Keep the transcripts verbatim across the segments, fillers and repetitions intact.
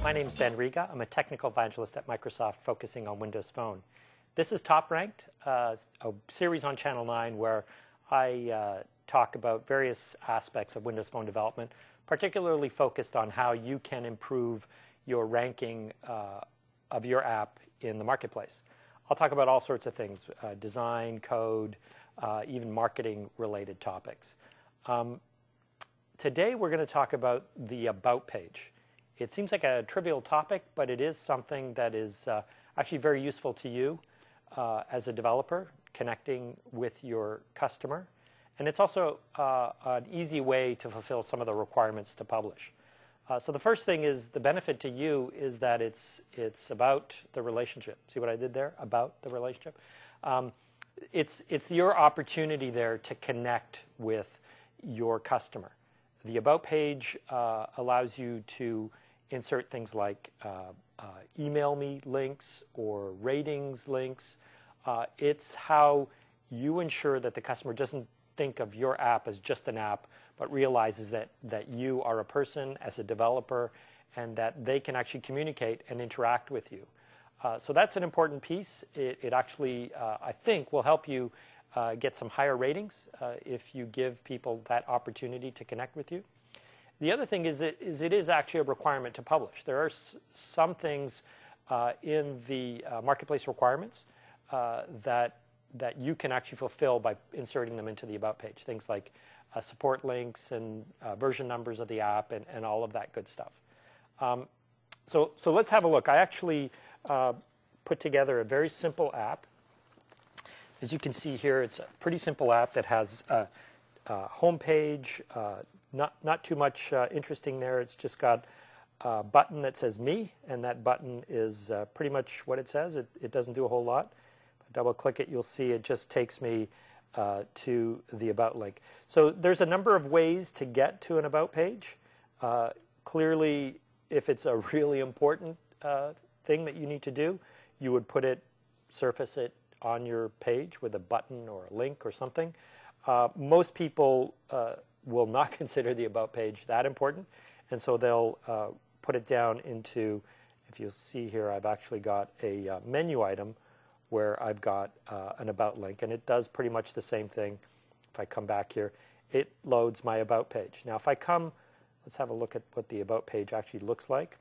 My name is Ben Riga. I'm a technical evangelist at Microsoft focusing on Windows Phone. This is Top Ranked, uh, a series on Channel nine where I uh, talk about various aspects of Windows Phone development, particularly focused on how you can improve your ranking uh, of your app in the marketplace. I'll talk about all sorts of things, uh, design, code, uh, even marketing-related topics. Um, today we're going to talk about the About page. It seems like a trivial topic, but it is something that is uh, actually very useful to you uh, as a developer, connecting with your customer. And it's also uh, an easy way to fulfill some of the requirements to publish. Uh, so the first thing is the benefit to you is that it's, it's about the relationship. See what I did there? About the relationship. Um, it's, it's your opportunity there to connect with your customer. The About page uh, allows you to insert things like uh, uh, email me links or ratings links. Uh, it's how you ensure that the customer doesn't think of your app as just an app, but realizes that, that you are a person as a developer and that they can actually communicate and interact with you. Uh, so that's an important piece. It, it actually, uh, I think, will help you uh, get some higher ratings uh, if you give people that opportunity to connect with you. The other thing is it is, it is actually a requirement to publish. There are s some things uh, in the uh, marketplace requirements uh, that, that you can actually fulfill by inserting them into the About page. Things like uh, support links and uh, version numbers of the app and, and all of that good stuff. Um, so, so let's have a look. I actually uh, put together a very simple app. As you can see here, it's a pretty simple app that has a, a home page, uh, Not, not too much uh, interesting there. It's just got a button that says Me, and that button is uh, pretty much what it says. It, it doesn't do a whole lot. If I double click it, you'll see it just takes me uh, to the About link. So there's a number of ways to get to an About page. Uh, clearly, if it's a really important uh, thing that you need to do, you would put it, surface it on your page with a button or a link or something. Uh, most people uh, will not consider the About page that important, and so they'll uh, put it down into, if you'll see here, I've actually got a uh, menu item where I've got uh, an About link, and it does pretty much the same thing. If I come back here, it loads my About page. Now if I come, let's have a look at what the About page actually looks like.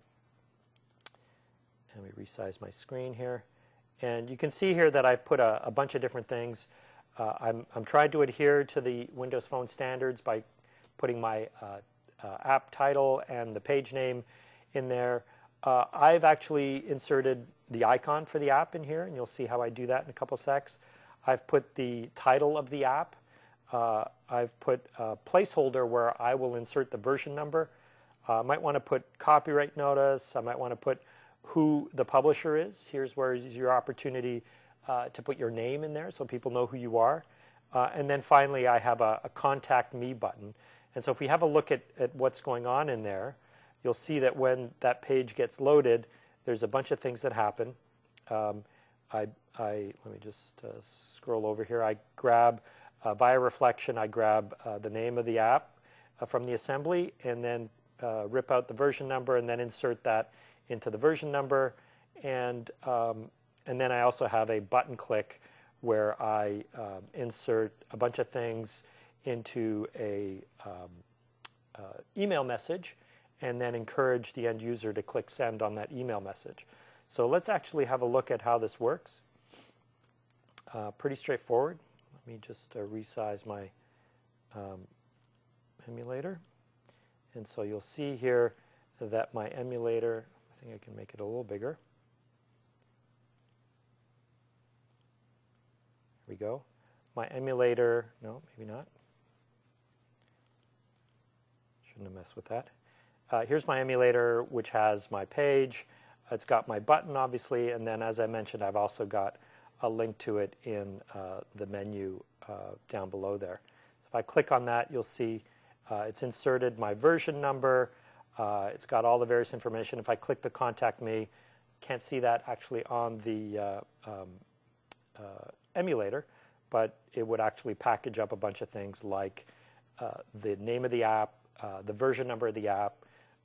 And we resize my screen here. And you can see here that I've put a, a bunch of different things. Uh, I'm, I'm trying to adhere to the Windows Phone standards by putting my uh, uh, app title and the page name in there. Uh, I've actually inserted the icon for the app in here, and you'll see how I do that in a couple secs. I've put the title of the app. Uh, I've put a placeholder where I will insert the version number. Uh, I might want to put copyright notice. I might want to put who the publisher is. Here's where is your opportunity Uh, to put your name in there so people know who you are. Uh, and then finally, I have a, a Contact Me button. And so if we have a look at, at what's going on in there, you'll see that when that page gets loaded, there's a bunch of things that happen. Um, I, I, let me just uh, scroll over here. I grab, uh, via reflection, I grab uh, the name of the app uh, from the assembly and then uh, rip out the version number and then insert that into the version number. And um, And then I also have a button click where I um, insert a bunch of things into a um, uh, email message and then encourage the end user to click send on that email message. So let's actually have a look at how this works. Uh, pretty straightforward. Let me just uh, resize my um, emulator. And so you'll see here that my emulator, I think I can make it a little bigger. Here we go. My emulator, no, maybe not. Shouldn't have messed with that. Uh, here's my emulator, which has my page. It's got my button, obviously, and then, as I mentioned, I've also got a link to it in uh, the menu uh, down below there. So if I click on that, you'll see uh, it's inserted my version number. Uh, it's got all the various information. If I click the Contact Me, can't see that actually on the uh, um, uh, emulator, but it would actually package up a bunch of things like uh, the name of the app, uh, the version number of the app,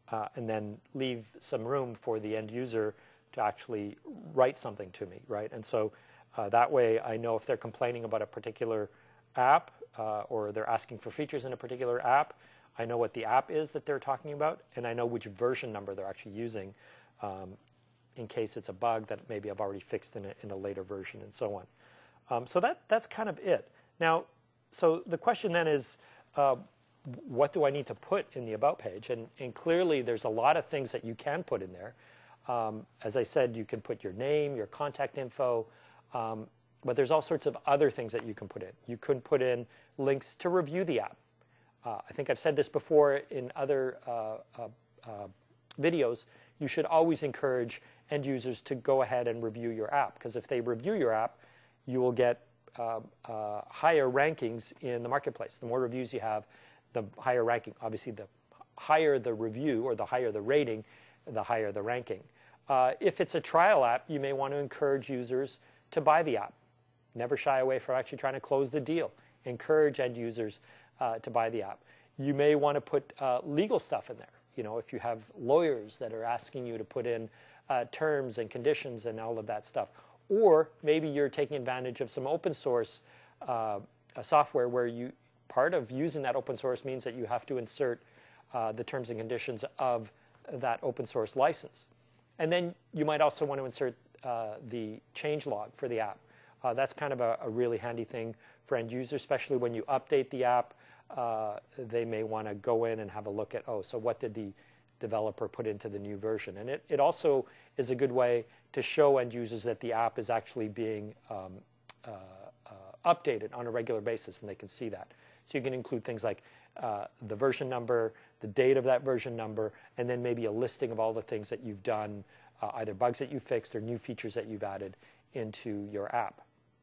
uh, and then leave some room for the end user to actually write something to me, right? And so uh, that way I know if they're complaining about a particular app uh, or they're asking for features in a particular app, I know what the app is that they're talking about, and I know which version number they're actually using um, in case it's a bug that maybe I've already fixed in a, in a later version and so on. Um, so that, that's kind of it. Now, so the question then is, uh, what do I need to put in the About page? And, and clearly there's a lot of things that you can put in there. Um, as I said, you can put your name, your contact info, um, but there's all sorts of other things that you can put in. You could put in links to review the app. Uh, I think I've said this before in other uh, uh, uh, videos. You should always encourage end users to go ahead and review your app, because if they review your app, you will get uh, uh, higher rankings in the marketplace. The more reviews you have, the higher ranking. Obviously, the higher the review or the higher the rating, the higher the ranking. Uh, if it's a trial app, you may want to encourage users to buy the app. Never shy away from actually trying to close the deal. Encourage end users uh, to buy the app. You may want to put uh, legal stuff in there. You know, if you have lawyers that are asking you to put in uh, terms and conditions and all of that stuff. Or maybe you're taking advantage of some open source uh, software where you, part of using that open source means that you have to insert uh, the terms and conditions of that open source license. And then you might also want to insert uh, the change log for the app. Uh, that's kind of a, a really handy thing for end users, especially when you update the app. Uh, they may want to go in and have a look at, oh, so what did the developer put into the new version? And it, it also is a good way to show end users that the app is actually being um, uh, uh, updated on a regular basis, and they can see that. So you can include things like uh, the version number, the date of that version number, and then maybe a listing of all the things that you've done, uh, either bugs that you fixed or new features that you've added into your app.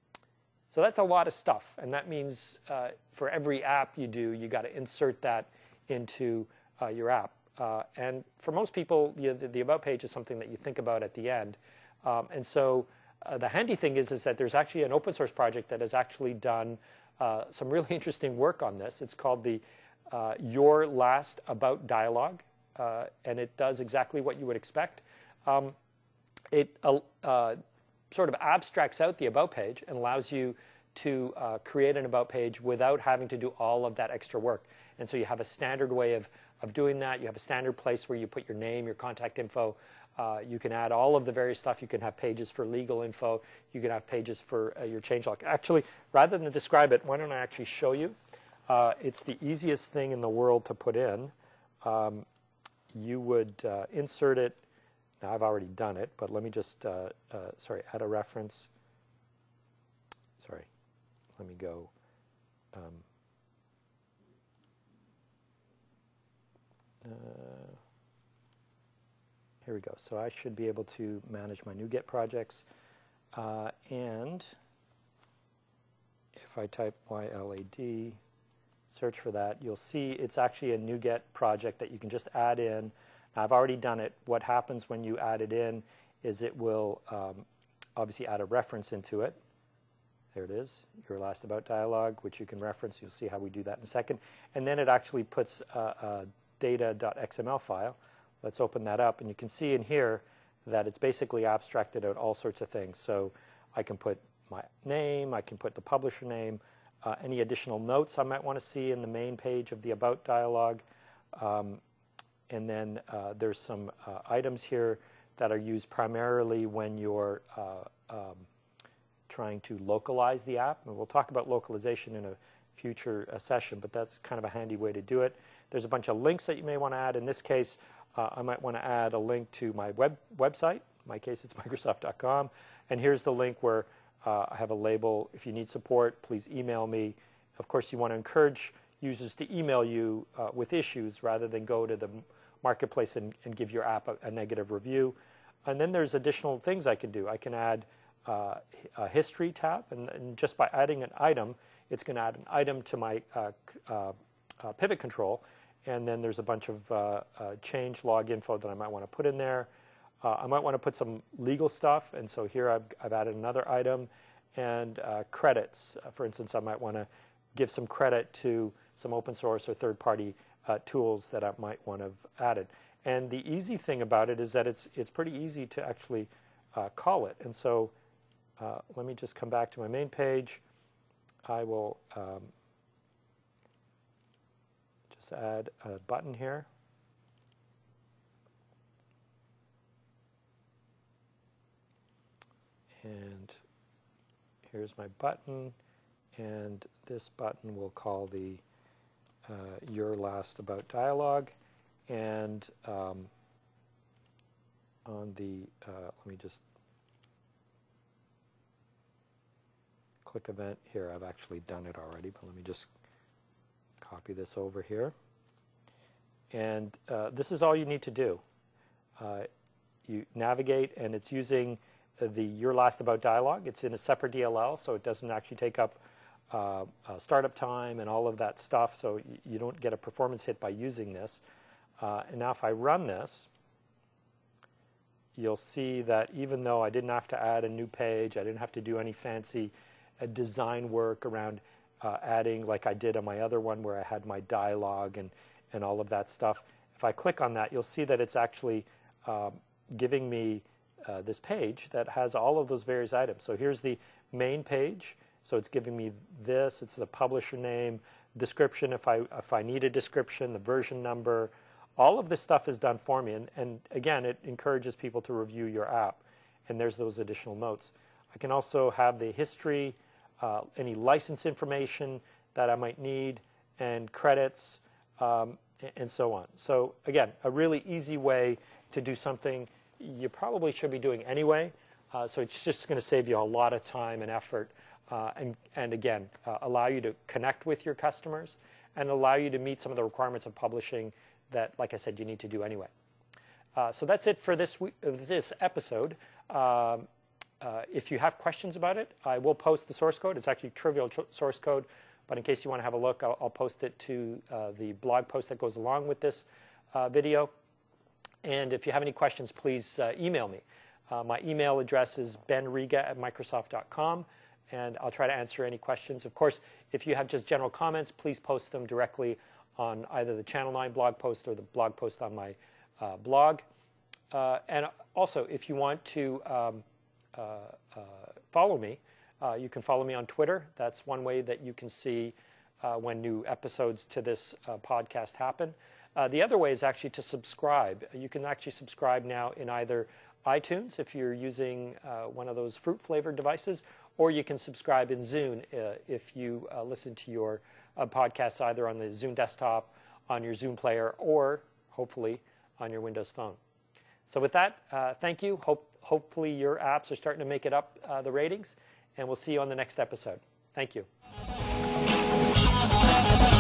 So that's a lot of stuff, and that means uh, for every app you do, you got to insert that into uh, your app. Uh, and for most people, you know, the, the About page is something that you think about at the end. Um, and so uh, the handy thing is, is that there's actually an open source project that has actually done uh, some really interesting work on this. It's called the uh, Your Last About Dialog, uh, and it does exactly what you would expect. Um, it uh, uh, sort of abstracts out the About page and allows you to uh, create an About page without having to do all of that extra work. And so you have a standard way of, of doing that. You have a standard place where you put your name, your contact info. Uh, you can add all of the various stuff. You can have pages for legal info. You can have pages for uh, your changelog. Actually, rather than describe it, why don't I actually show you? Uh, it's the easiest thing in the world to put in. Um, you would uh, insert it. Now, I've already done it, but let me just, uh, uh, sorry, add a reference. Sorry, let me go. Um, uh, here we go. So I should be able to manage my NuGet projects. Uh, and if I type Y L A D, search for that, you'll see it's actually a NuGet project that you can just add in. Now, I've already done it. What happens when you add it in is it will um, obviously add a reference into it. There it is, Your Last About Dialog, which you can reference. You'll see how we do that in a second. And then it actually puts a, a data.xml file. Let's open that up. And you can see in here that it's basically abstracted out all sorts of things. So I can put my name. I can put the publisher name. Uh, any additional notes I might want to see in the main page of the About dialog. Um, And then uh, there's some uh, items here that are used primarily when you're uh, um, trying to localize the app. And we'll talk about localization in a future uh, session, but that's kind of a handy way to do it. There's a bunch of links that you may want to add. In this case, uh, I might want to add a link to my web website. In my case, it's Microsoft dot com. And here's the link where uh, I have a label. If you need support, please email me. Of course, you want to encourage users to email you uh, with issues rather than go to the marketplace and, and give your app a, a negative review. And then there's additional things I can do. I can add uh, a history tab, and, and just by adding an item, it's going to add an item to my uh, uh, uh, pivot control. And then there's a bunch of uh, uh, change log info that I might want to put in there. Uh, I might want to put some legal stuff, and so here I've, I've added another item. And uh, credits. Uh, for instance, I might want to give some credit to some open source or third-party uh, tools that I might want to have added. And the easy thing about it is that it's, it's pretty easy to actually uh, call it. And so uh, let me just come back to my main page. I will um, just add a button here. And here's my button, and this button we'll call the uh, Your Last About dialog. And um, on the, uh, let me just click event here. I've actually done it already, but let me just copy this over here. And uh, this is all you need to do. Uh, you navigate, and it's using the Your Last About dialog. It's in a separate D L L, so it doesn't actually take up uh, uh, startup time and all of that stuff, so you, you don't get a performance hit by using this. Uh, and now if I run this, you'll see that even though I didn't have to add a new page, I didn't have to do any fancy uh, design work around uh, adding like I did on my other one where I had my dialogue and, and all of that stuff. If I click on that, you'll see that it's actually uh, giving me uh, this page that has all of those various items. So here's the main page. So it's giving me this. It's the publisher name, description if I, if I need a description, the version number. All of this stuff is done for me, and, and again, it encourages people to review your app, and there's those additional notes. I can also have the history, uh, any license information that I might need, and credits, um, and so on. So again, a really easy way to do something you probably should be doing anyway, uh, so it's just going to save you a lot of time and effort, uh, and, and again, uh, allow you to connect with your customers, and allow you to meet some of the requirements of publishing that, like I said, you need to do anyway. Uh, so that's it for this week, uh, this episode. Um, uh, if you have questions about it, I will post the source code. It's actually trivial tr source code, but in case you want to have a look, I'll, I'll post it to uh, the blog post that goes along with this uh, video. And if you have any questions, please uh, email me. Uh, my email address is ben riga at microsoft dot com, and I'll try to answer any questions. Of course, if you have just general comments, please post them directly on either the Channel nine blog post or the blog post on my uh, blog. Uh, and also, if you want to um, uh, uh, follow me, uh, you can follow me on Twitter. That's one way that you can see uh, when new episodes to this uh, podcast happen. Uh, the other way is actually to subscribe. You can actually subscribe now in either iTunes if you're using uh, one of those fruit-flavored devices, or you can subscribe in Zune uh, if you uh, listen to your uh, podcasts either on the Zune desktop, on your Zune player, or hopefully on your Windows phone. So with that, uh, thank you. Hope, hopefully your apps are starting to make it up uh, the ratings, and we'll see you on the next episode. Thank you.